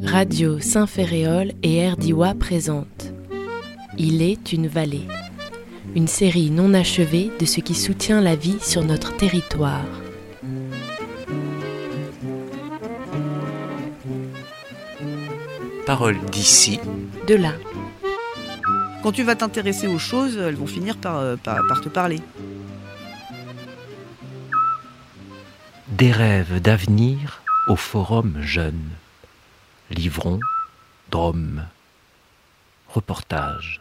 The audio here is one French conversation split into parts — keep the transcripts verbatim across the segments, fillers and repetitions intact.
Radio Saint-Ferréol et R D I W A présentent Il est une vallée, une série non achevée de ce qui soutient la vie sur notre territoire. Paroles d'ici, de là. Quand tu vas t'intéresser aux choses, elles vont finir par, par, par te parler. des rêves d'avenir au Forum Jeune. Livron, Drôme. Reportage.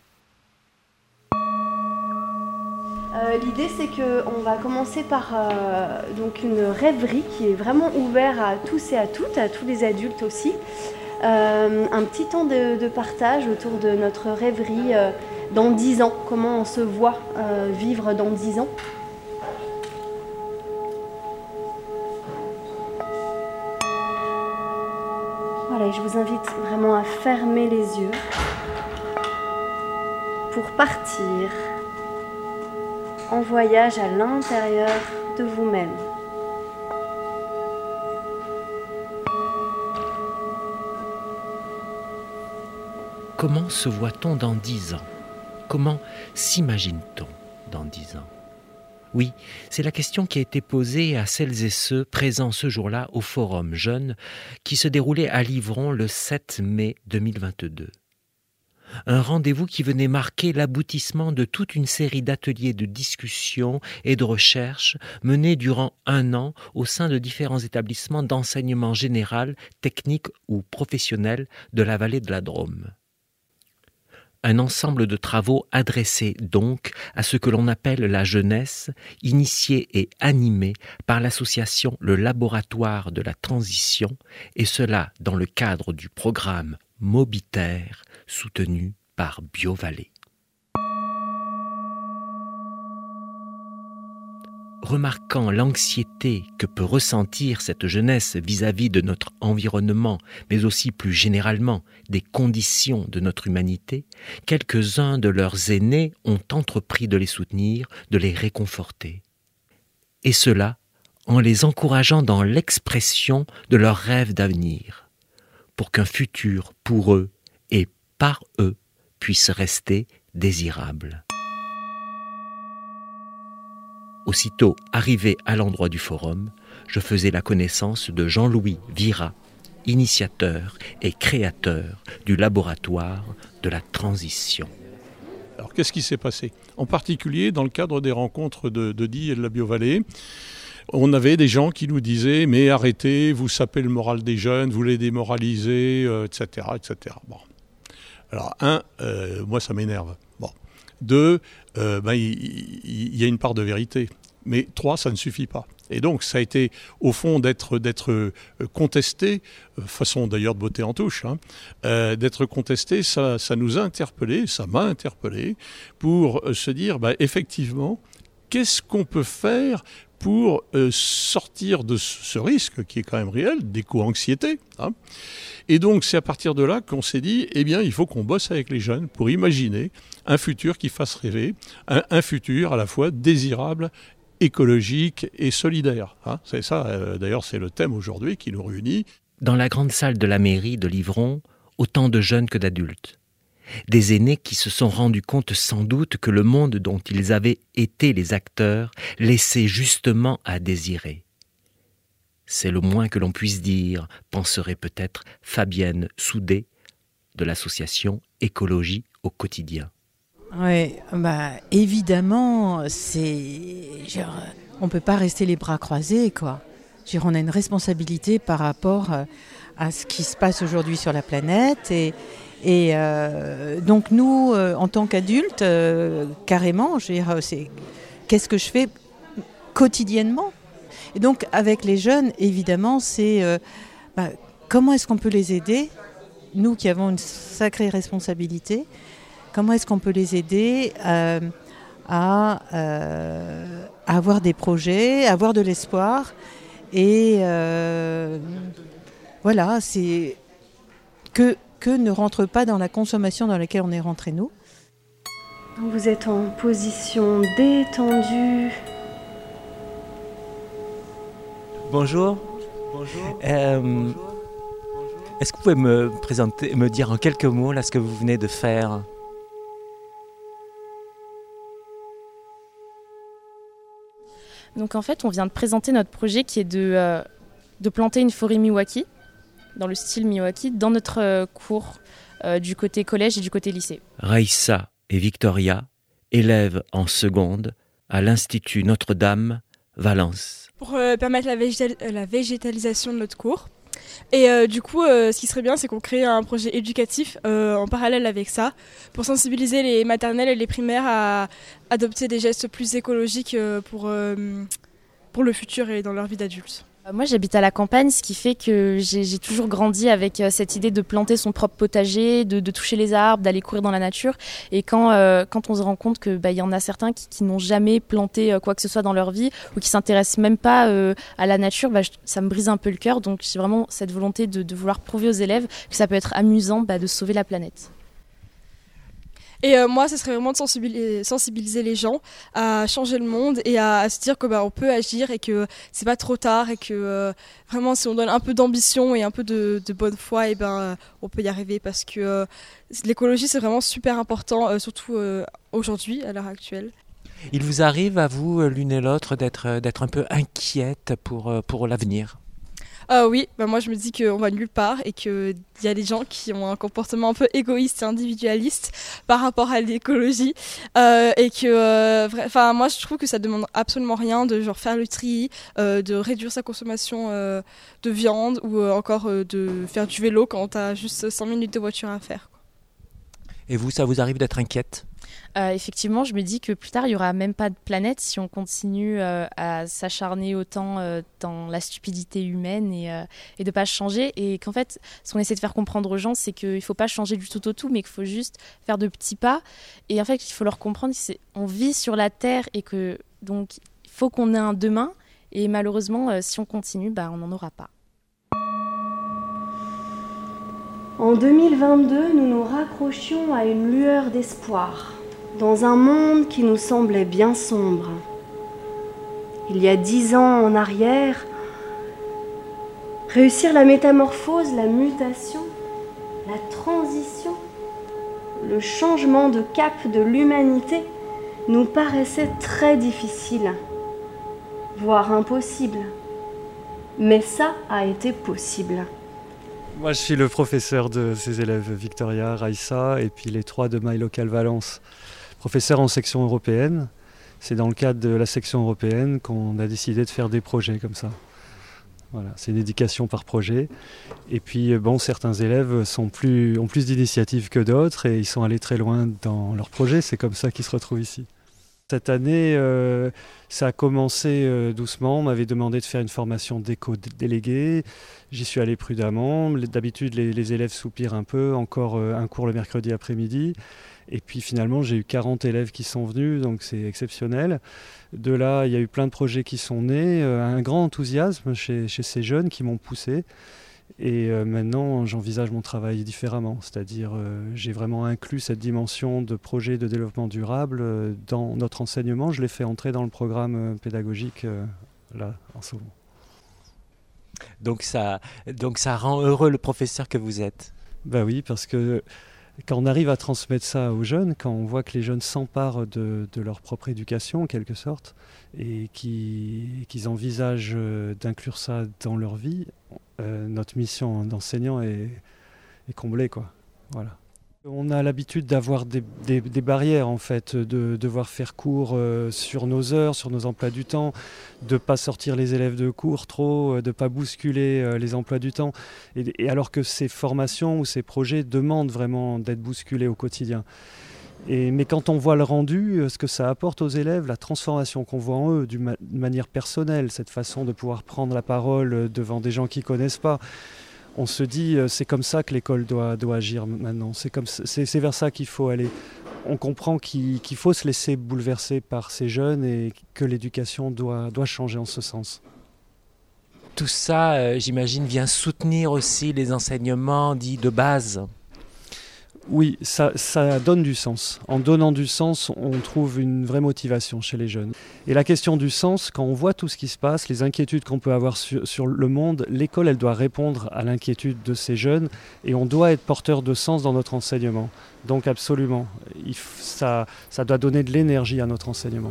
Euh, l'idée, c'est qu'on va commencer par euh, donc une rêverie qui est vraiment ouverte à tous et à toutes, à tous les adultes aussi. Euh, un petit temps de, de partage autour de notre rêverie euh, dans dix ans, comment on se voit euh, vivre dans dix ans. Voilà, je vous invite vraiment à fermer les yeux pour partir en voyage à l'intérieur de vous-même. Comment se voit-on dans dix ans ? Comment s'imagine-t-on dans dix ans ? Oui, c'est la question qui a été posée à celles et ceux présents ce jour-là au Forum Jeune qui se déroulait à Livron le sept mai deux mille vingt-deux. Un rendez-vous qui venait marquer l'aboutissement de toute une série d'ateliers de discussion et de recherche menés durant un an au sein de différents établissements d'enseignement général, technique ou professionnel de la vallée de la Drôme. Un ensemble de travaux adressés donc à ce que l'on appelle la jeunesse, initiée et animée par l'association Le Laboratoire de la Transition, et cela dans le cadre du programme Mobitaire, soutenu par BioVallée. Remarquant l'anxiété que peut ressentir cette jeunesse vis-à-vis de notre environnement, mais aussi plus généralement des conditions de notre humanité, quelques-uns de leurs aînés ont entrepris de les soutenir, de les réconforter. Et cela en les encourageant dans l'expression de leurs rêves d'avenir, pour qu'un futur pour eux et par eux puisse rester désirable. Aussitôt arrivé à l'endroit du forum, je faisais la connaissance de Jean-Louis Vira, initiateur et créateur du laboratoire de la transition. Alors qu'est-ce qui s'est passé ? En particulier dans le cadre des rencontres de, de D I et de la BioVallée, on avait des gens qui nous disaient « mais arrêtez, vous sapez le moral des jeunes, vous les démoralisez, euh, et cetera et cetera » Bon. Alors un, euh, moi ça m'énerve. Bon. Deux, euh, ben, il, il, il y a une part de vérité. Mais trois, ça ne suffit pas. Et donc, ça a été, au fond, d'être, d'être contesté, façon d'ailleurs de botter en touche, hein, euh, d'être contesté, ça, ça nous a interpellés, ça m'a interpellé, pour se dire, bah, effectivement, qu'est-ce qu'on peut faire pour euh, sortir de ce risque, qui est quand même réel, d'éco-anxiété, hein. Et donc, c'est à partir de là qu'on s'est dit, eh bien, il faut qu'on bosse avec les jeunes pour imaginer un futur qui fasse rêver, un, un futur à la fois désirable, écologique et solidaire. Hein. C'est ça, euh, d'ailleurs, c'est le thème aujourd'hui qui nous réunit. Dans la grande salle de la mairie de Livron, autant de jeunes que d'adultes. Des aînés qui se sont rendus compte sans doute que le monde dont ils avaient été les acteurs laissait justement à désirer. C'est le moins que l'on puisse dire, penserait peut-être Fabienne Soudé de l'association Écologie au quotidien. Oui, bah, évidemment, c'est, genre, on ne peut pas rester les bras croisés, quoi. Genre, on a une responsabilité par rapport à ce qui se passe aujourd'hui sur la planète. Et, et euh, donc nous, euh, en tant qu'adultes, euh, carrément, je veux dire, c'est, qu'est-ce que je fais quotidiennement ? Et donc, avec les jeunes, évidemment, c'est euh, bah, comment est-ce qu'on peut les aider, nous qui avons une sacrée responsabilité, comment est-ce qu'on peut les aider euh, à, euh, à avoir des projets, à avoir de l'espoir. Et euh, voilà, c'est que, que ne rentre pas dans la consommation dans laquelle on est rentré nous. Vous êtes en position détendue. Bonjour. Bonjour. Euh, Bonjour. Bonjour. Est-ce que vous pouvez me présenter, me dire en quelques mots là, ce que vous venez de faire ? Donc en fait, on vient de présenter notre projet qui est de, euh, de planter une forêt Miyawaki, dans le style Miyawaki, dans notre euh, cours euh, du côté collège et du côté lycée. Raïssa et Victoria, élèves en seconde à l'Institut Notre-Dame, Valence. Pour euh, permettre la, végétal- la végétalisation de notre cours. Et euh, du coup, euh, ce qui serait bien, c'est qu'on crée un projet éducatif euh, en parallèle avec ça, pour sensibiliser les maternelles et les primaires à adopter des gestes plus écologiques euh, pour, euh, pour le futur et dans leur vie d'adulte. Moi, j'habite à la campagne, ce qui fait que j'ai, j'ai toujours grandi avec cette idée de planter son propre potager, de, de toucher les arbres, d'aller courir dans la nature. Et quand, euh, quand on se rend compte que bah, y en a certains qui, qui n'ont jamais planté quoi que ce soit dans leur vie ou qui s'intéressent même pas euh, à la nature, bah, je, ça me brise un peu le cœur. Donc j'ai vraiment cette volonté de, de vouloir prouver aux élèves que ça peut être amusant bah, de sauver la planète. Et euh, moi, ce serait vraiment de sensibiliser, sensibiliser les gens à changer le monde et à, à se dire que bah, on peut agir et que c'est pas trop tard et que euh, vraiment si on donne un peu d'ambition et un peu de, de bonne foi, et ben euh, on peut y arriver parce que euh, l'écologie c'est vraiment super important, euh, surtout euh, aujourd'hui à l'heure actuelle. Il vous arrive à vous l'une et l'autre d'être d'être un peu inquiète pour pour l'avenir? Euh, oui, bah moi je me dis qu'on va nulle part et qu'il y a des gens qui ont un comportement un peu égoïste et individualiste par rapport à l'écologie euh, et que, enfin euh, moi je trouve que ça demande absolument rien de genre faire le tri, euh, de réduire sa consommation euh, de viande ou euh, encore euh, de faire du vélo quand t'as juste cinq minutes de voiture à faire. Et vous, ça vous arrive d'être inquiète ? Euh, effectivement, je me dis que plus tard, il n'y aura même pas de planète si on continue euh, à s'acharner autant euh, dans la stupidité humaine et, euh, et de ne pas changer. Et qu'en fait, ce qu'on essaie de faire comprendre aux gens, c'est qu'il ne faut pas changer du tout au tout, mais qu'il faut juste faire de petits pas. Et en fait, il faut leur comprendre qu'on vit sur la Terre et que donc il faut qu'on ait un demain. Et malheureusement, euh, si on continue, bah, on n'en aura pas. En deux mille vingt-deux, nous nous raccrochions à une lueur d'espoir, dans un monde qui nous semblait bien sombre. Il y a dix ans en arrière, réussir la métamorphose, la mutation, la transition, le changement de cap de l'humanité nous paraissait très difficile, voire impossible. Mais ça a été possible. Moi, je suis le professeur de ces élèves, Victoria, Raïssa, et puis les trois de My Local Valence. Professeur en section européenne. C'est dans le cadre de la section européenne qu'on a décidé de faire des projets comme ça. Voilà, c'est une éducation par projet. Et puis, bon, certains élèves sont plus, ont plus d'initiatives que d'autres et ils sont allés très loin dans leurs projets. C'est comme ça qu'ils se retrouvent ici. Cette année, euh, ça a commencé euh, doucement. On m'avait demandé de faire une formation d'éco-délégué. J'y suis allé prudemment. D'habitude, les, les élèves soupirent un peu. Encore euh, un cours le mercredi après-midi. Et puis finalement, j'ai eu quarante élèves qui sont venus, donc c'est exceptionnel. De là, il y a eu plein de projets qui sont nés. Euh, un grand enthousiasme chez, chez ces jeunes qui m'ont poussé. Et euh, maintenant, j'envisage mon travail différemment. C'est-à-dire, euh, j'ai vraiment inclus cette dimension de projet de développement durable euh, dans notre enseignement. Je l'ai fait entrer dans le programme euh, pédagogique, euh, là, en ce moment. Donc ça, donc ça rend heureux le professeur que vous êtes. Ben oui, parce que quand on arrive à transmettre ça aux jeunes, quand on voit que les jeunes s'emparent de, de leur propre éducation, en quelque sorte, et qui, qu'ils envisagent euh, d'inclure ça dans leur vie, euh, notre mission d'enseignant est, est comblée, quoi. Voilà. On a l'habitude d'avoir des, des, des barrières, en fait, de devoir faire cours euh, sur nos heures, sur nos emplois du temps, de ne pas sortir les élèves de cours trop, de ne pas bousculer euh, les emplois du temps. Et, et alors que ces formations ou ces projets demandent vraiment d'être bousculés au quotidien. Et, mais quand on voit le rendu, ce que ça apporte aux élèves, la transformation qu'on voit en eux d'une manière personnelle, cette façon de pouvoir prendre la parole devant des gens qui ne connaissent pas, on se dit c'est comme ça que l'école doit, doit agir maintenant, c'est, comme, c'est, c'est vers ça qu'il faut aller. On comprend qu'il, qu'il faut se laisser bouleverser par ces jeunes et que l'éducation doit, doit changer en ce sens. Tout ça, euh, j'imagine, vient soutenir aussi les enseignements dits de base. Oui, ça, ça donne du sens. En donnant du sens, on trouve une vraie motivation chez les jeunes. Et la question du sens, quand on voit tout ce qui se passe, les inquiétudes qu'on peut avoir sur, sur le monde, l'école, elle doit répondre à l'inquiétude de ces jeunes et on doit être porteur de sens dans notre enseignement. Donc absolument, il, ça, ça doit donner de l'énergie à notre enseignement.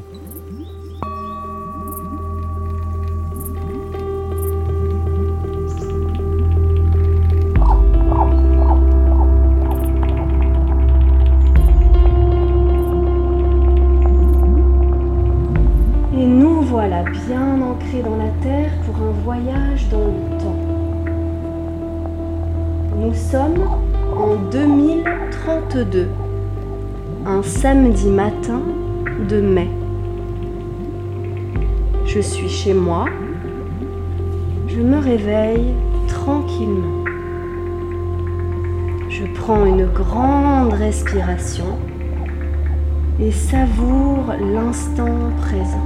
Et nous voilà bien ancrés dans la terre pour un voyage dans le temps. Nous sommes en deux mille trente-deux, un samedi matin de mai. Je suis chez moi, je me réveille tranquillement. Je prends une grande respiration et savoure l'instant présent.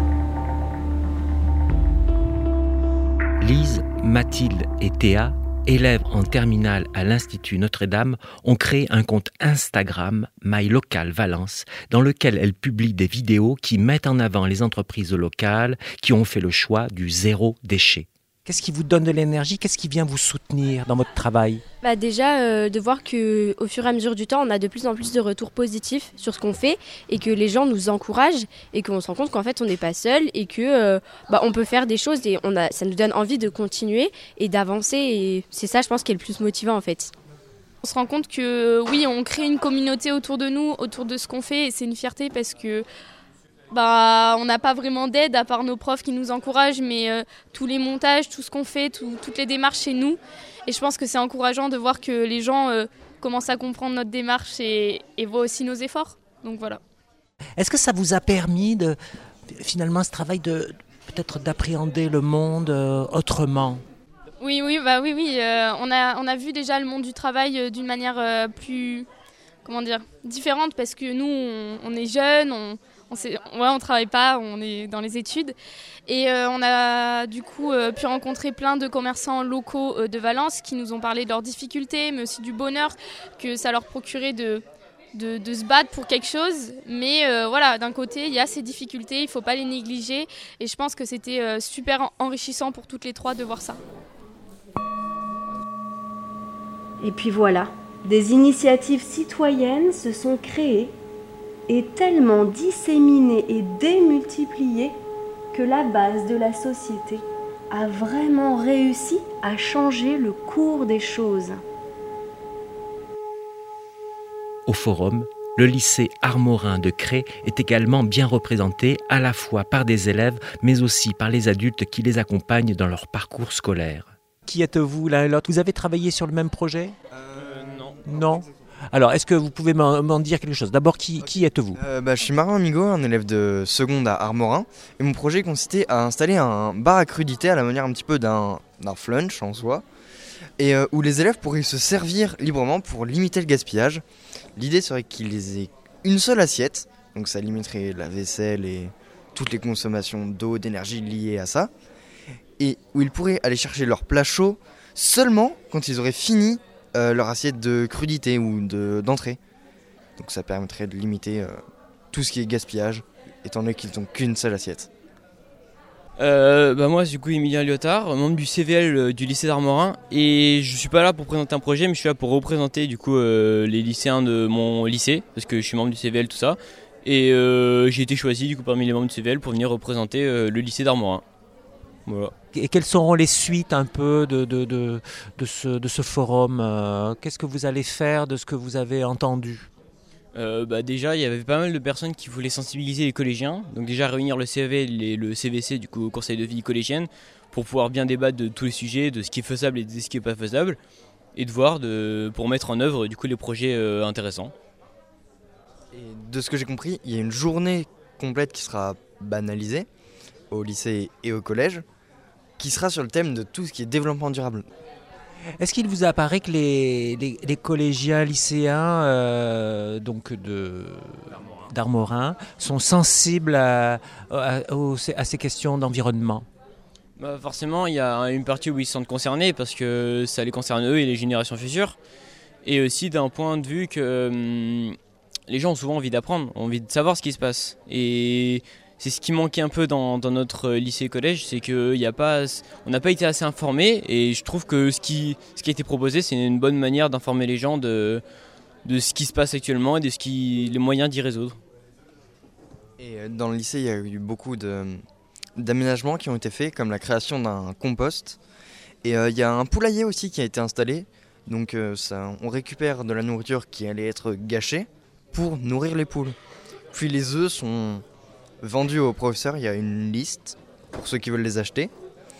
Lise, Mathilde et Théa, élèves en terminale à l'Institut Notre-Dame, ont créé un compte Instagram My Local Valence dans lequel elles publient des vidéos qui mettent en avant les entreprises locales qui ont fait le choix du zéro déchet. Qu'est-ce qui vous donne de l'énergie? Qu'est-ce qui vient vous soutenir dans votre travail? Bah déjà, euh, de voir qu'au fur et à mesure du temps, on a de plus en plus de retours positifs sur ce qu'on fait et que les gens nous encouragent et qu'on se rend compte qu'en fait, on n'est pas seul et que euh, bah, on peut faire des choses et on a, ça nous donne envie de continuer et d'avancer. Et c'est ça, je pense, qui est le plus motivant en fait. On se rend compte que oui, on crée une communauté autour de nous, autour de ce qu'on fait et c'est une fierté parce que bah, on n'a pas vraiment d'aide à part nos profs qui nous encouragent, mais euh, tous les montages, tout ce qu'on fait, tout, toutes les démarches chez nous. Et je pense que c'est encourageant de voir que les gens euh, commencent à comprendre notre démarche et, et voient aussi nos efforts. Donc voilà. Est-ce que ça vous a permis de, finalement, ce travail de peut-être d'appréhender le monde euh, autrement? Oui, oui, bah oui, oui. Euh, on a, on a vu déjà le monde du travail euh, d'une manière euh, plus, comment dire, différente parce que nous, on, on est jeunes, on On ne ouais, on travaille pas, on est dans les études. Et euh, on a du coup euh, pu rencontrer plein de commerçants locaux euh, de Valence qui nous ont parlé de leurs difficultés, mais aussi du bonheur que ça leur procurait de, de, de se battre pour quelque chose. Mais euh, voilà, d'un côté, il y a ces difficultés, il ne faut pas les négliger. Et je pense que c'était euh, super enrichissant pour toutes les trois de voir ça. Et puis voilà, des initiatives citoyennes se sont créées et tellement disséminée et démultipliée que la base de la société a vraiment réussi à changer le cours des choses. Au forum, le lycée Armorin de Cré est également bien représenté à la fois par des élèves mais aussi par les adultes qui les accompagnent dans leur parcours scolaire. Qui êtes-vous l'un et l'autre? Vous avez travaillé sur le même projet? euh, Non. Non. Alors, est-ce que vous pouvez m'en, m'en dire quelque chose? D'abord, qui, qui êtes-vous? euh, bah, Je suis Martin Amigo, un élève de seconde à Armorin. Et mon projet consistait à installer un bar à crudités à la manière un petit peu d'un, d'un flunch en soi. Et euh, où les élèves pourraient se servir librement pour limiter le gaspillage. L'idée serait qu'ils aient une seule assiette. Donc ça limiterait la vaisselle et toutes les consommations d'eau, d'énergie liées à ça. Et où ils pourraient aller chercher leur plat chaud seulement quand ils auraient fini Euh, leur assiette de crudité ou de, d'entrée. Donc ça permettrait de limiter euh, tout ce qui est gaspillage, étant donné qu'ils n'ont qu'une seule assiette. Euh, bah moi, du coup, Emilien Lyotard, membre du C V L euh, du lycée d'Armorin, et je suis pas là pour présenter un projet, mais je suis là pour représenter du coup euh, les lycéens de mon lycée, parce que je suis membre du C V L, tout ça, et euh, j'ai été choisi du coup parmi les membres du C V L pour venir représenter euh, le lycée d'Armorin. Voilà. Et quelles seront les suites un peu de, de, de, de, ce, de ce forum? euh, Qu'est-ce que vous allez faire de ce que vous avez entendu? euh, bah Déjà, il y avait pas mal de personnes qui voulaient sensibiliser les collégiens. Donc déjà réunir le C V L et le C V C, du coup, au conseil de vie collégienne, pour pouvoir bien débattre de tous les sujets, de ce qui est faisable et de ce qui n'est pas faisable, et de voir de, pour mettre en œuvre du coup, les projets euh, intéressants. Et de ce que j'ai compris, il y a une journée complète qui sera banalisée au lycée et au collège, qui sera sur le thème de tout ce qui est développement durable. Est-ce qu'il vous apparaît que les, les, les collégiens, lycéens euh, donc de, d'Armorin sont sensibles à, à, à ces questions d'environnement? Bah forcément, il y a une partie où ils se sentent concernés parce que ça les concerne eux et les générations futures. et aussi d'un point de vue que hum, les gens ont souvent envie d'apprendre, ont envie de savoir ce qui se passe. Et c'est ce qui manquait un peu dans, dans notre lycée-collège, c'est qu'on n'a pas, pas été assez informés, et je trouve que ce qui, ce qui a été proposé, c'est une bonne manière d'informer les gens de, de ce qui se passe actuellement et de ce qui, les moyens d'y résoudre. Et dans le lycée, il y a eu beaucoup de, d'aménagements qui ont été faits, comme la création d'un compost. Et euh, il y a un poulailler aussi qui a été installé. Donc euh, ça, on récupère de la nourriture qui allait être gâchée pour nourrir les poules. Puis les œufs sont vendus aux professeurs, il y a une liste pour ceux qui veulent les acheter.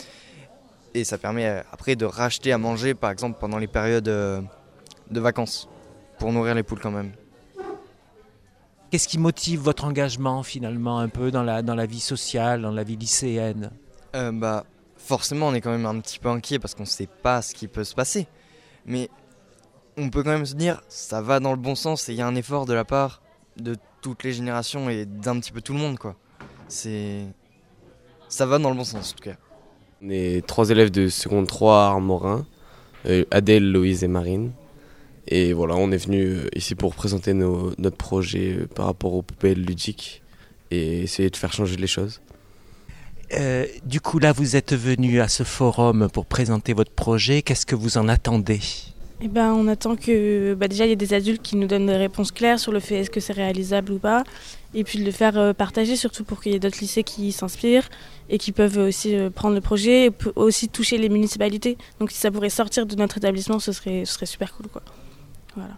Et ça permet après de racheter à manger, par exemple pendant les périodes euh, de vacances, pour nourrir les poules quand même. Qu'est-ce qui motive votre engagement finalement un peu dans la, dans la vie sociale, dans la vie lycéenne ? euh, bah, Forcément on est quand même un petit peu inquiet parce qu'on ne sait pas ce qui peut se passer. Mais on peut quand même se dire ça va dans le bon sens et il y a un effort de la part de toutes les générations et d'un petit peu tout le monde, quoi. C'est... Ça va dans le bon sens en tout cas. On est trois élèves de seconde trois à Armorin, euh, Adèle, Loïse et Marine. Et voilà, on est venu ici pour présenter nos, notre projet par rapport aux poubelles ludiques et essayer de faire changer les choses. Euh, du coup, là, vous êtes venu à ce forum pour présenter votre projet. Qu'est-ce que vous en attendez ? Eh ben, on attend que bah, déjà il y ait des adultes qui nous donnent des réponses claires sur le fait est-ce que c'est réalisable ou pas, et puis de le faire euh, partager, surtout pour qu'il y ait d'autres lycées qui s'inspirent et qui peuvent aussi euh, prendre le projet et p- aussi toucher les municipalités. Donc si ça pourrait sortir de notre établissement, ce serait, ce serait super cool, quoi. Voilà.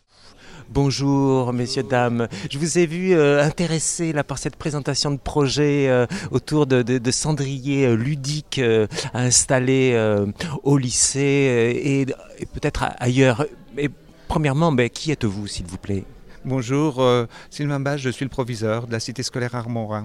Bonjour messieurs, dames. Je vous ai vu euh, intéressé là, par cette présentation de projet euh, autour de, de, de cendriers euh, ludiques euh, installés euh, au lycée euh, et, et peut-être ailleurs. Et, premièrement, mais qui êtes-vous s'il vous plaît ? Bonjour, euh, Sylvain Bach, je suis le proviseur de la cité scolaire Armorin.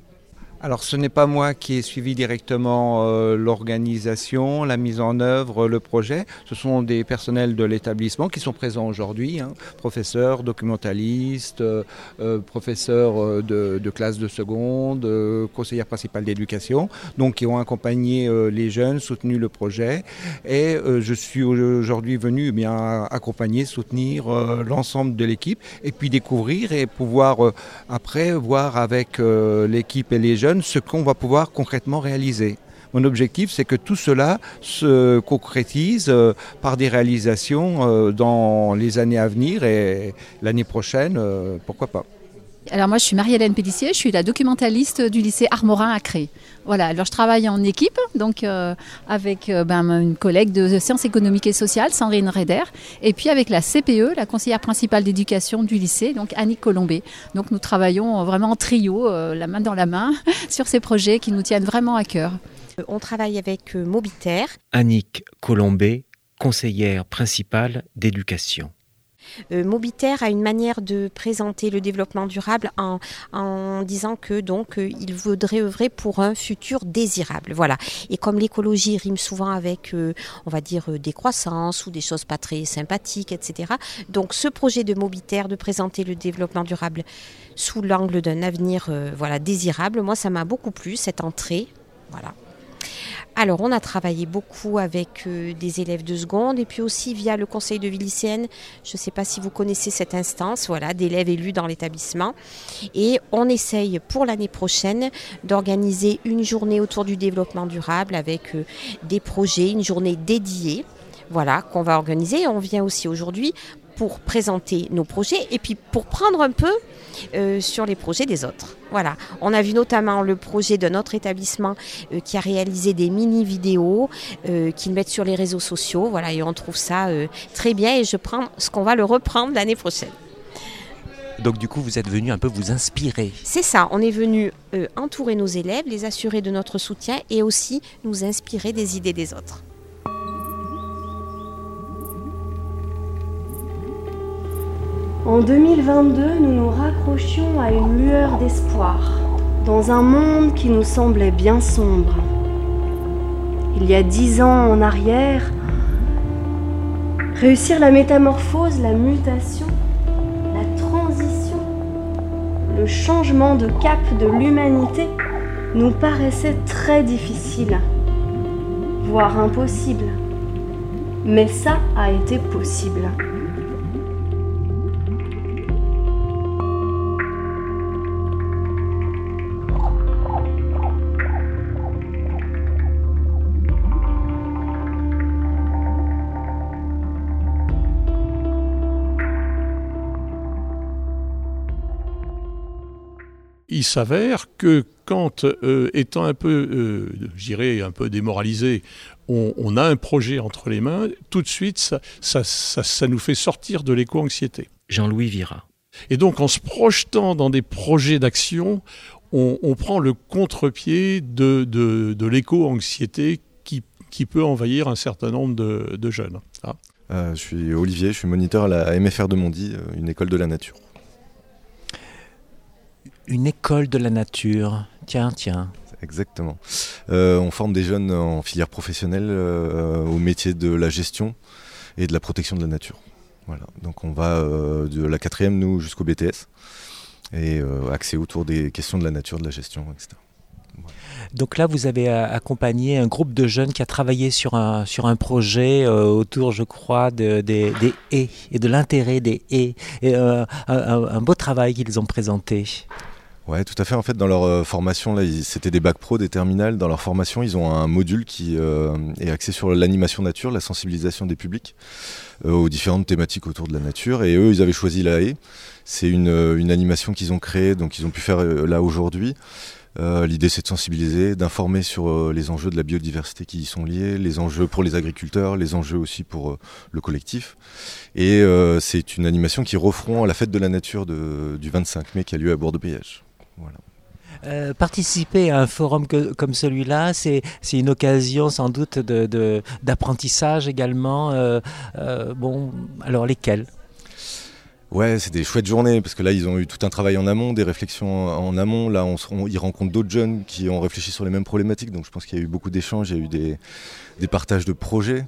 Alors ce n'est pas moi qui ai suivi directement euh, l'organisation, la mise en œuvre, le projet. Ce sont des personnels de l'établissement qui sont présents aujourd'hui, hein, professeurs, documentalistes, euh, euh, professeurs de, de classe de seconde, euh, conseillère principale d'éducation, donc qui ont accompagné euh, les jeunes, soutenu le projet. Et euh, je suis aujourd'hui venu eh bien accompagner, soutenir euh, l'ensemble de l'équipe et puis découvrir et pouvoir euh, après voir avec euh, l'équipe et les jeunes ce qu'on va pouvoir concrètement réaliser. Mon objectif, c'est que tout cela se concrétise euh, par des réalisations euh, dans les années à venir et l'année prochaine, euh, pourquoi pas. Alors moi, je suis Marie-Hélène Pellissier, je suis la documentaliste du lycée Armorin à Cré. Voilà, alors je travaille en équipe, donc euh, avec euh, ben, une collègue de sciences économiques et sociales, Sandrine Reder, et puis avec la C P E, la conseillère principale d'éducation du lycée, donc Annick Colombé. Donc nous travaillons vraiment en trio, euh, la main dans la main, sur ces projets qui nous tiennent vraiment à cœur. On travaille avec euh, Mobiter. Annick Colombé, conseillère principale d'éducation. Euh, Mobiter a une manière de présenter le développement durable en, en disant que donc euh, il voudrait œuvrer pour un futur désirable. Voilà. Et comme l'écologie rime souvent avec, euh, on va dire, euh, des croissances ou des choses pas très sympathiques, et cetera. Donc ce projet de Mobiter de présenter le développement durable sous l'angle d'un avenir, euh, voilà, désirable, moi ça m'a beaucoup plu cette entrée. Voilà. Alors, on a travaillé beaucoup avec euh, des élèves de seconde et puis aussi via le conseil de vie lycéenne. Je ne sais pas si vous connaissez cette instance, voilà, d'élèves élus dans l'établissement. Et on essaye pour l'année prochaine d'organiser une journée autour du développement durable avec euh, des projets, une journée dédiée, voilà, qu'on va organiser. On vient aussi aujourd'hui pour présenter nos projets et puis pour prendre un peu euh, sur les projets des autres. Voilà, on a vu notamment le projet de notre établissement euh, qui a réalisé des mini-vidéos euh, qu'ils mettent sur les réseaux sociaux. Voilà, et on trouve ça euh, très bien et je prends ce qu'on va le reprendre l'année prochaine. Donc du coup, vous êtes venu un peu vous inspirer. C'est ça, on est venu euh, entourer nos élèves, les assurer de notre soutien et aussi nous inspirer des idées des autres. En deux mille vingt-deux, nous nous raccrochions à une lueur d'espoir, dans un monde qui nous semblait bien sombre. Il y a dix ans en arrière, réussir la métamorphose, la mutation, la transition, le changement de cap de l'humanité nous paraissait très difficile, voire impossible. Mais ça a été possible. il s'avère que quand, euh, étant un peu, euh, je dirais, un peu démoralisé, on, on a un projet entre les mains, tout de suite, ça, ça, ça, ça nous fait sortir de l'éco-anxiété. Jean-Louis Vira. Et donc, en se projetant dans des projets d'action, on, on prend le contre-pied de, de, de l'éco-anxiété qui, qui peut envahir un certain nombre de, de jeunes. Ah. Euh, je suis Olivier, je suis moniteur à la M F R de Mondy, une école de la nature. Une école de la nature, tiens, tiens. Exactement. Euh, on forme des jeunes en filière professionnelle euh, au métier de la gestion et de la protection de la nature. Voilà. Donc on va euh, de la quatrième, nous, jusqu'au B T S, et euh, axé autour des questions de la nature, de la gestion, et cetera. Voilà. Donc là, vous avez accompagné un groupe de jeunes qui a travaillé sur un, sur un projet euh, autour, je crois, de, des, des haies et de l'intérêt des haies. Et, euh, un, un beau travail qu'ils ont présenté. Ouais, tout à fait. En fait, dans leur euh, formation, là, ils, c'était des bacs pro, des terminales. Dans leur formation, ils ont un module qui euh, est axé sur l'animation nature, la sensibilisation des publics euh, aux différentes thématiques autour de la nature. Et eux, ils avaient choisi la haie. C'est une, une animation qu'ils ont créée, donc ils ont pu faire euh, là aujourd'hui. Euh, l'idée, c'est de sensibiliser, d'informer sur euh, les enjeux de la biodiversité qui y sont liés, les enjeux pour les agriculteurs, les enjeux aussi pour euh, le collectif. Et euh, c'est une animation qui referont à la fête de la nature de, du vingt-cinq mai qui a lieu à Bourg-de-Péage. Voilà. Euh, participer à un forum que, comme celui-là, c'est, c'est une occasion sans doute de, de, d'apprentissage également. Euh, euh, bon, alors lesquels ? Ouais, c'est des chouettes journées parce que là, ils ont eu tout un travail en amont, des réflexions en amont. Là, on, on, ils rencontrent d'autres jeunes qui ont réfléchi sur les mêmes problématiques. Donc, je pense qu'il y a eu beaucoup d'échanges, il y a eu des, des partages de projets.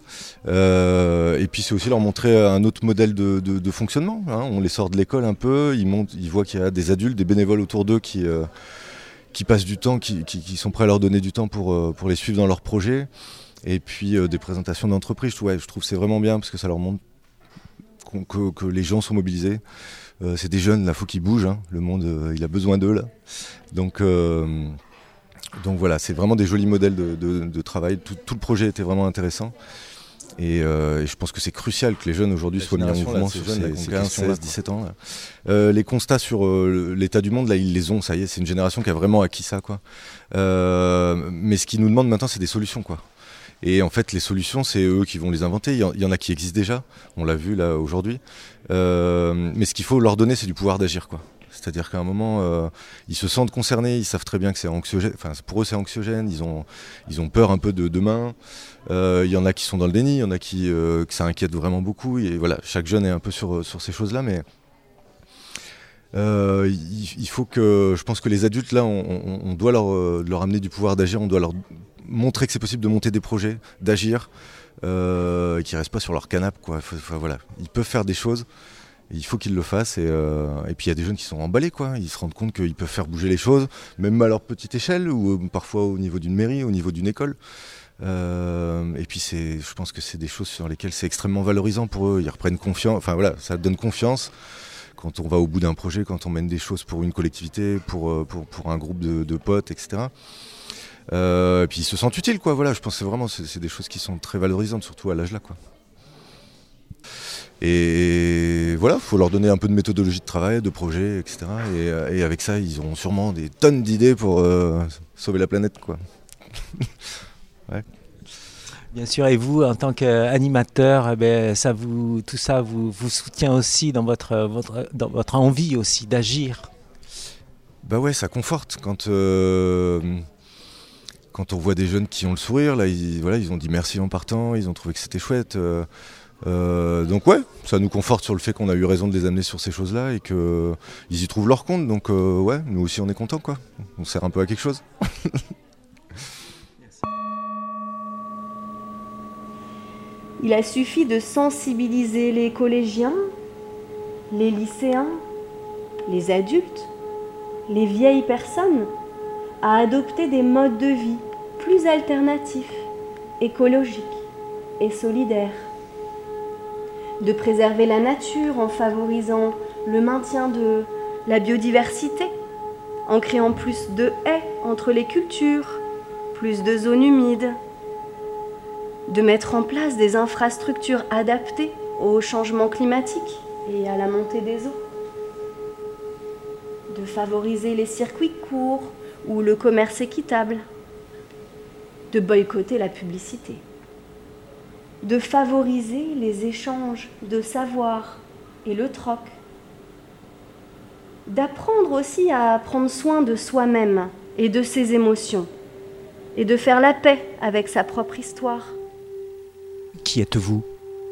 Euh, et puis, c'est aussi leur montrer un autre modèle de, de, de fonctionnement. Hein. On les sort de l'école un peu, ils, montent, ils voient qu'il y a des adultes, des bénévoles autour d'eux qui, euh, qui passent du temps, qui, qui, qui sont prêts à leur donner du temps pour, euh, pour les suivre dans leurs projets. Et puis, euh, des présentations d'entreprises. Ouais, je trouve que c'est vraiment bien parce que ça leur montre Que, que les gens sont mobilisés. Euh, c'est des jeunes, là, il faut qu'ils bougent. Hein. Le monde, euh, il a besoin d'eux, là. Donc, euh, donc voilà, c'est vraiment des jolis modèles de, de, de travail. Tout, tout le projet était vraiment intéressant. Et, euh, et je pense que c'est crucial que les jeunes aujourd'hui soient mis en mouvement sur ces, ces quinze, seize, dix-sept ans. Là. Euh, les constats sur euh, l'état du monde, là, ils les ont, ça y est. C'est une génération qui a vraiment acquis ça, quoi. Euh, mais ce qu'ils nous demandent maintenant, c'est des solutions, quoi. Et en fait, les solutions, c'est eux qui vont les inventer. Il y en a qui existent déjà, on l'a vu là aujourd'hui. Euh, mais ce qu'il faut leur donner, c'est du pouvoir d'agir, quoi. C'est-à-dire qu'à un moment, euh, ils se sentent concernés, ils savent très bien que c'est anxiogène. Enfin, pour eux, c'est anxiogène. Ils ont, ils ont peur un peu de demain. Euh, il y en a qui sont dans le déni, il y en a qui, euh, que ça inquiète vraiment beaucoup. Et voilà, chaque jeune est un peu sur sur ces choses-là, mais. Euh, il, il faut que, je pense que les adultes là, on, on, on doit leur, leur amener du pouvoir d'agir, on doit leur montrer que c'est possible de monter des projets, d'agir, euh, qu'ils ne restent pas sur leur canapé, quoi. Faut, faut, voilà. Ils peuvent faire des choses, il faut qu'ils le fassent. Et, euh, et puis il y a des jeunes qui sont emballés, quoi. Ils se rendent compte qu'ils peuvent faire bouger les choses, même à leur petite échelle, ou euh, parfois au niveau d'une mairie, au niveau d'une école. Euh, et puis c'est, je pense que c'est des choses sur lesquelles c'est extrêmement valorisant pour eux. Ils reprennent confiance, enfin voilà, ça donne confiance. Quand on va au bout d'un projet, quand on mène des choses pour une collectivité, pour, pour, pour un groupe de, de potes, et cetera. Euh, et puis ils se sentent utiles, quoi. Voilà, je pense que c'est vraiment c'est, c'est des choses qui sont très valorisantes, surtout à l'âge là, quoi. Et voilà, il faut leur donner un peu de méthodologie de travail, de projet, et cetera. Et, et avec ça, ils auront sûrement des tonnes d'idées pour euh, sauver la planète, quoi. Ouais. Bien sûr, et vous, en tant qu'animateur, eh bien, ça vous, tout ça vous, vous soutient aussi dans votre, votre, dans votre envie aussi d'agir. Bah ouais, ça conforte quand, euh, quand on voit des jeunes qui ont le sourire, là, ils, voilà, ils ont dit merci en partant, ils ont trouvé que c'était chouette. Euh, euh, donc ouais, ça nous conforte sur le fait qu'on a eu raison de les amener sur ces choses-là et qu'ils y trouvent leur compte. Donc euh, ouais, nous aussi on est contents, quoi. On sert un peu à quelque chose. Il a suffi de sensibiliser les collégiens, les lycéens, les adultes, les vieilles personnes à adopter des modes de vie plus alternatifs, écologiques et solidaires. De préserver la nature en favorisant le maintien de la biodiversité, en créant plus de haies entre les cultures, plus de zones humides, de mettre en place des infrastructures adaptées au changement climatique et à la montée des eaux, de de favoriser les circuits courts ou le commerce équitable, de boycotter la publicité, de favoriser les échanges de savoir et le troc, d'apprendre aussi à prendre soin de soi-même et de ses émotions, et de faire la paix avec sa propre histoire. Qui êtes-vous ?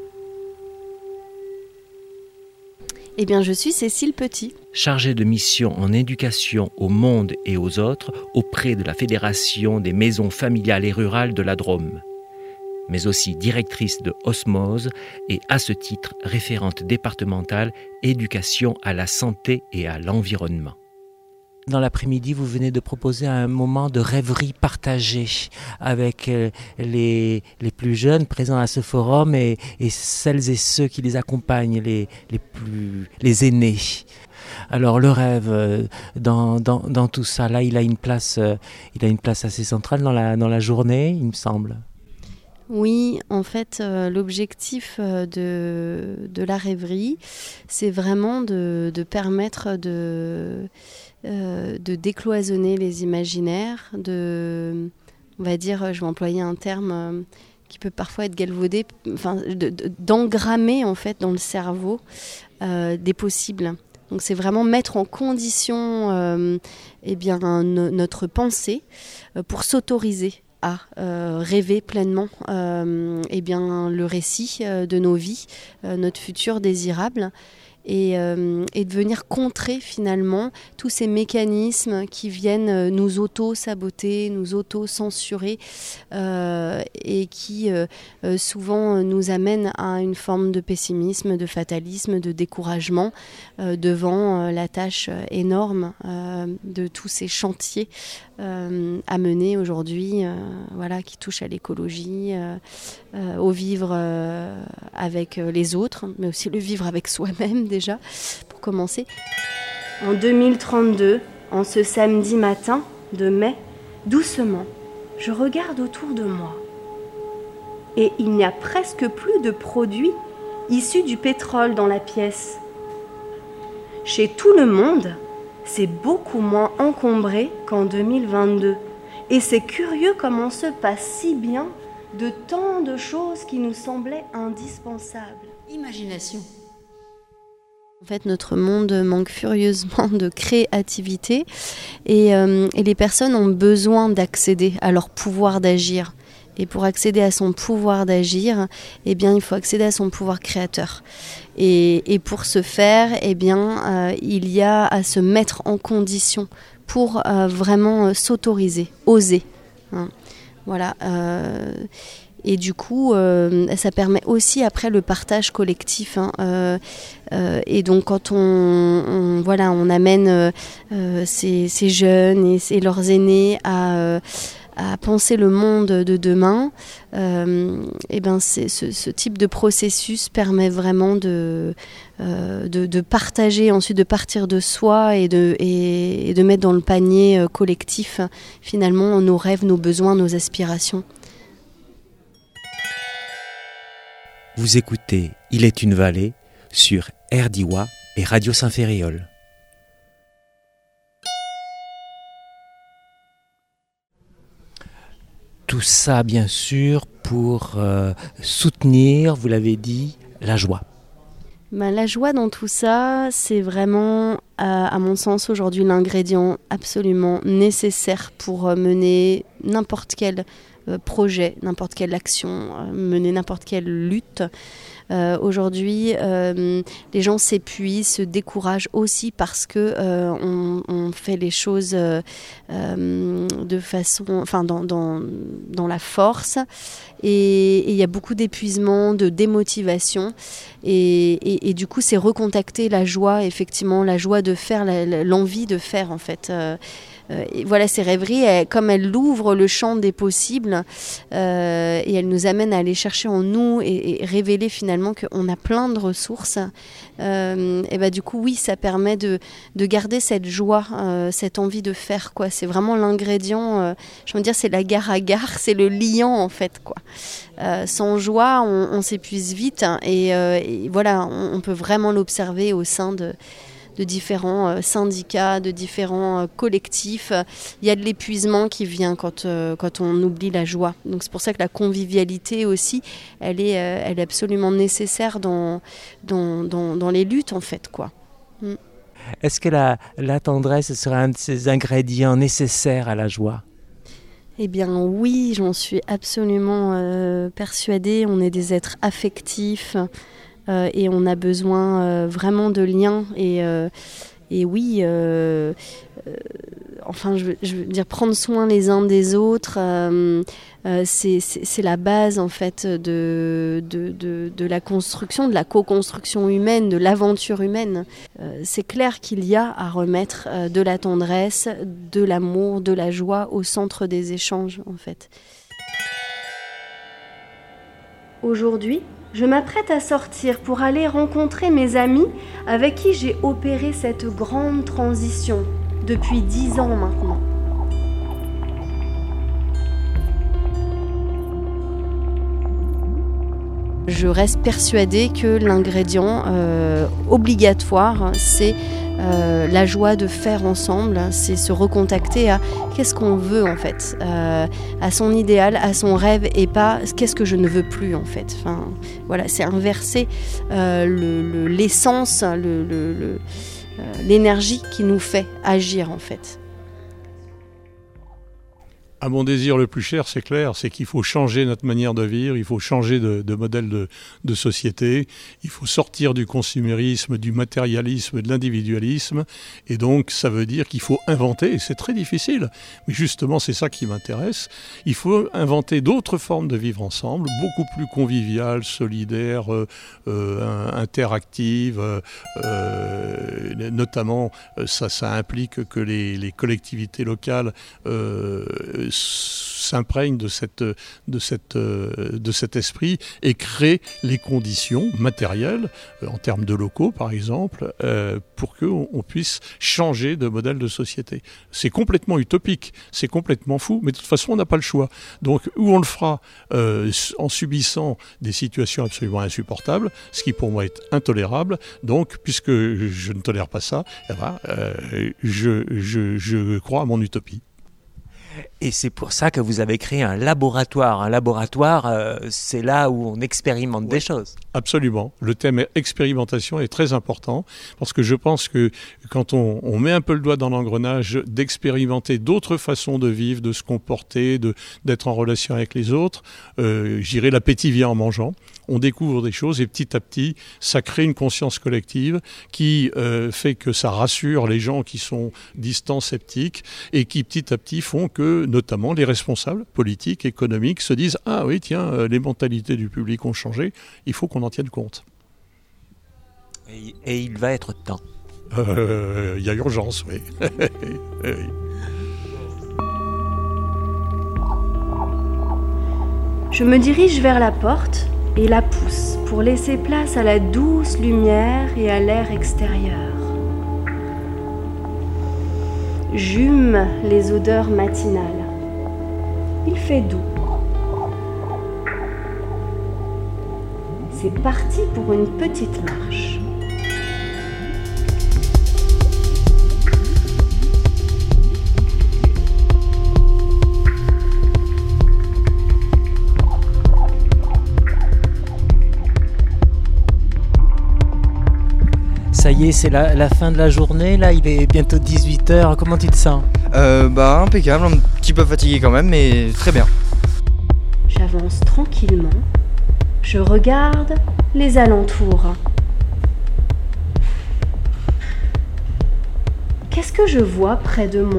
Eh bien, je suis Cécile Petit. Chargée de mission en éducation au monde et aux autres auprès de la Fédération des maisons familiales et rurales de la Drôme, mais aussi directrice de Osmose et à ce titre référente départementale éducation à la santé et à l'environnement. Dans l'après-midi, vous venez de proposer un moment de rêverie partagée avec les, les plus jeunes présents à ce forum et, et celles et ceux qui les accompagnent, les, les, plus, les aînés. Alors le rêve, dans, dans, dans tout ça, là, il a une place, il a une place assez centrale dans la, dans la journée, il me semble. Oui, en fait, euh, l'objectif euh, de, de la rêverie, c'est vraiment de, de permettre de, euh, de décloisonner les imaginaires, de, on va dire, je vais employer un terme euh, qui peut parfois être galvaudé, enfin, de, de, d'engrammer en fait dans le cerveau euh, des possibles. Donc c'est vraiment mettre en condition euh, eh bien, no- notre pensée euh, pour s'autoriser à euh, rêver pleinement euh, eh bien, le récit euh, de nos vies, euh, notre futur désirable, et, euh, et de venir contrer finalement tous ces mécanismes qui viennent nous auto-saboter, nous auto-censurer euh, et qui euh, souvent nous amènent à une forme de pessimisme, de fatalisme, de découragement euh, devant euh, la tâche énorme euh, de tous ces chantiers Euh, à mener aujourd'hui, euh, voilà, qui touche à l'écologie, euh, euh, au vivre euh, avec les autres, mais aussi le vivre avec soi-même déjà, pour commencer. En deux mille trente-deux, en ce samedi matin de mai, doucement, je regarde autour de moi. Et il n'y a presque plus de produits issus du pétrole dans la pièce. Chez tout le monde, c'est beaucoup moins encombré qu'en deux mille vingt-deux. Et c'est curieux comment on se passe si bien de tant de choses qui nous semblaient indispensables. Imagination. En fait, notre monde manque furieusement de créativité et, euh, et les personnes ont besoin d'accéder à leur pouvoir d'agir. Et pour accéder à son pouvoir d'agir, eh bien, il faut accéder à son pouvoir créateur. Et, et pour ce faire, eh bien, euh, il y a à se mettre en condition pour euh, vraiment euh, s'autoriser, oser. Hein. Voilà. Euh, et du coup, euh, ça permet aussi après le partage collectif. Hein. Euh, euh, et donc, quand on, on, voilà, on amène euh, ces, ces jeunes et, et leurs aînés à... Euh, à penser le monde de demain, euh, et ben c'est, ce, ce type de processus permet vraiment de, euh, de, de partager, ensuite de partir de soi et de, et, et de mettre dans le panier collectif finalement nos rêves, nos besoins, nos aspirations. Vous écoutez Il est une vallée sur R D I W A et Radio Saint-Ferréol. Tout ça, bien sûr, pour euh, soutenir, vous l'avez dit, la joie. Ben, la joie dans tout ça, c'est vraiment, à, à mon sens, aujourd'hui, l'ingrédient absolument nécessaire pour mener n'importe quel euh, projet, n'importe quelle action, euh, mener n'importe quelle lutte. Euh, aujourd'hui, euh, les gens s'épuisent, se découragent aussi parce que euh, on, on fait les choses euh, euh, de façon, enfin, dans, dans, dans la force. Et il y a beaucoup d'épuisement, de démotivation. Et, et, et du coup, c'est recontacter la joie, effectivement, la joie de faire, la, l'envie de faire, en fait. Euh, Et voilà, ces rêveries, elles, comme elles ouvrent le champ des possibles euh, et elles nous amènent à aller chercher en nous et, et révéler finalement qu'on a plein de ressources, euh, et bah, du coup, oui, ça permet de, de garder cette joie, euh, cette envie de faire, quoi. C'est vraiment l'ingrédient, euh, je veux dire, c'est la gare à gare, c'est le liant, en fait, quoi. Euh, sans joie, on, on s'épuise vite, hein, et, euh, et voilà, on, on peut vraiment l'observer au sein de... de de différents euh, syndicats, de différents euh, collectifs. Il y a de l'épuisement qui vient quand, euh, quand on oublie la joie. Donc c'est pour ça que la convivialité aussi, elle est, euh, elle est absolument nécessaire dans, dans, dans, dans les luttes en fait, quoi. Mm. Est-ce que la, la tendresse serait un de ces ingrédients nécessaires à la joie ? Eh bien oui, j'en suis absolument euh, persuadée. On est des êtres affectifs euh, et on a besoin euh, vraiment de liens. Et, euh, et oui, euh, euh, enfin je veux, je veux dire prendre soin les uns des autres, euh, euh, c'est, c'est, c'est la base en fait de, de, de, de la construction, de la co-construction humaine, de l'aventure humaine. Euh, c'est clair qu'il y a à remettre euh, de la tendresse, de l'amour, de la joie au centre des échanges en fait. Aujourd'hui, je m'apprête à sortir pour aller rencontrer mes amis avec qui j'ai opéré cette grande transition depuis dix ans maintenant. Je reste persuadée que l'ingrédient euh, obligatoire, c'est euh, la joie de faire ensemble, c'est se recontacter à qu'est-ce qu'on veut en fait, euh, à son idéal, à son rêve et pas qu'est-ce que je ne veux plus en fait. Enfin, voilà, c'est inverser euh, le, le, l'essence, le, le, le, euh, l'énergie qui nous fait agir en fait. À mon désir le plus cher, c'est clair, c'est qu'il faut changer notre manière de vivre, il faut changer de, de modèle de, de société, il faut sortir du consumérisme, du matérialisme, de l'individualisme, et donc ça veut dire qu'il faut inventer, et c'est très difficile, mais justement c'est ça qui m'intéresse, il faut inventer d'autres formes de vivre ensemble, beaucoup plus conviviales, solidaires, euh, euh, interactives, euh, euh, notamment ça, ça implique que les, les collectivités locales euh, s'imprègne de, cette, de, cette, de cet esprit et crée les conditions matérielles, en termes de locaux par exemple, euh, pour qu'on on puisse changer de modèle de société. C'est complètement utopique, c'est complètement fou, mais de toute façon on n'a pas le choix. Donc où on le fera euh, en subissant des situations absolument insupportables, ce qui pour moi est intolérable, donc puisque je ne tolère pas ça, eh ben, euh, je, je, je crois à mon utopie. Et c'est pour ça que vous avez créé un laboratoire. Un laboratoire, euh, c'est là où on expérimente ouais. des choses. Absolument. Le thème expérimentation est très important parce que je pense que quand on, on met un peu le doigt dans l'engrenage d'expérimenter d'autres façons de vivre, de se comporter, de, d'être en relation avec les autres, euh, je dirais l'appétit vient en mangeant. On découvre des choses et petit à petit, ça crée une conscience collective qui euh, fait que ça rassure les gens qui sont distants, sceptiques et qui petit à petit font que notamment les responsables politiques, économiques se disent « Ah oui, tiens, euh, les mentalités du public ont changé, il faut qu'on en tienne compte. » Et, et il va être temps. Il euh, y a urgence, oui. oui. Je me dirige vers la porte et la pousse pour laisser place à la douce lumière et à l'air extérieur. J'hume les odeurs matinales. Il fait doux. C'est parti pour une petite marche. Ça y est, c'est la, la fin de la journée, là, il est bientôt dix-huit heures, comment tu te sens ? euh, Bah impeccable, un petit peu fatigué quand même, mais très bien. J'avance tranquillement, je regarde les alentours. Qu'est-ce que je vois près de moi ?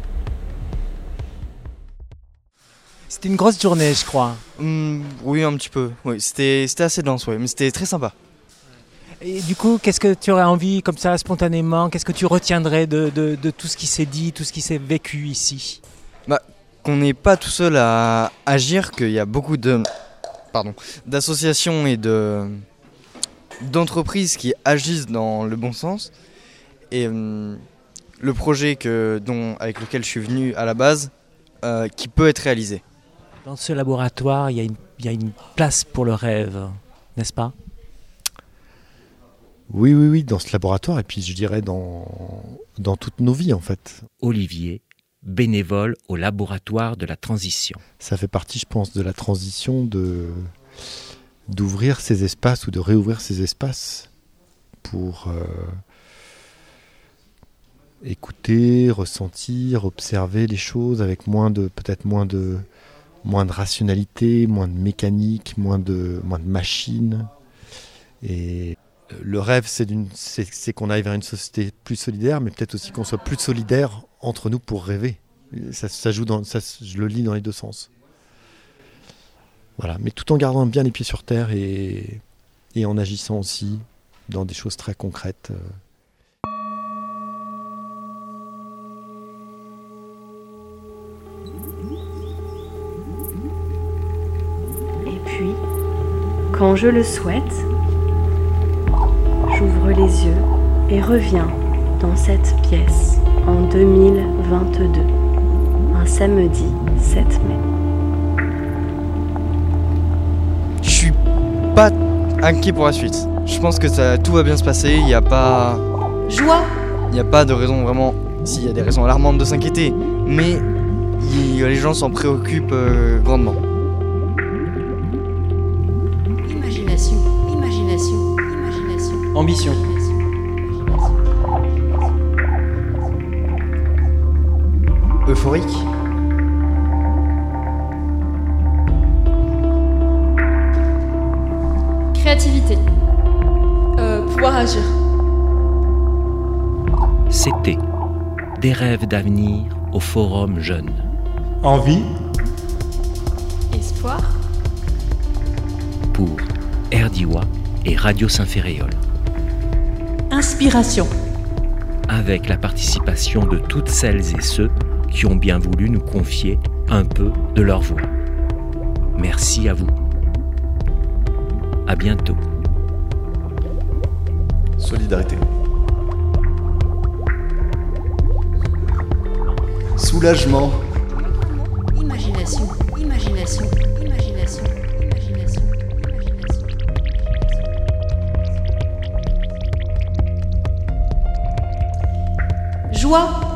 C'était une grosse journée, je crois. Mmh, oui, un petit peu, oui, c'était, c'était assez dense, oui, mais c'était très sympa. Et du coup, qu'est-ce que tu aurais envie, comme ça, spontanément, qu'est-ce que tu retiendrais de, de, de tout ce qui s'est dit, tout ce qui s'est vécu ici ? Bah, qu'on n'est pas tout seul à agir, qu'il y a beaucoup de, pardon, d'associations et de, d'entreprises qui agissent dans le bon sens. Et euh, le projet que, dont, avec lequel je suis venu à la base, euh, qui peut être réalisé. Dans ce laboratoire, il y a une, il y a une place pour le rêve, n'est-ce pas ? Oui, oui, oui, dans ce laboratoire et puis je dirais dans, dans toutes nos vies en fait. Olivier, bénévole au laboratoire de la transition. Ça fait partie, je pense, de la transition de, d'ouvrir ces espaces ou de réouvrir ces espaces pour euh, écouter, ressentir, observer les choses avec moins de, peut-être moins de, moins de rationalité, moins de mécanique, moins de, moins de machines. Et le rêve, c'est, d'une, c'est, c'est qu'on aille vers une société plus solidaire, mais peut-être aussi qu'on soit plus solidaire entre nous pour rêver. Ça, ça joue dans, ça, je le lis dans les deux sens. Voilà, mais tout en gardant bien les pieds sur terre et, et en agissant aussi dans des choses très concrètes. Et puis, quand je le souhaite, j'ouvre les yeux et reviens dans cette pièce en deux mille vingt-deux, un samedi sept mai. Je suis pas inquiet pour la suite. Je pense que ça, tout va bien se passer, il n'y a pas... Joie. Il n'y a pas de raison vraiment... Si, il y a des raisons alarmantes de s'inquiéter, mais il, les gens s'en préoccupent euh, grandement. Imagination, imagination, imagination. Ambition. Euphorique. Créativité. Euh, pouvoir agir. C'était des rêves d'avenir au Forum Jeune. Envie. Espoir. Pour R D I W A et Radio Saint-Ferréol. Inspiration. Avec la participation de toutes celles et ceux qui ont bien voulu nous confier un peu de leur voix. Merci à vous. À bientôt. Solidarité. Soulagement. Imagination, imagination, imagination, imagination, imagination. Joie.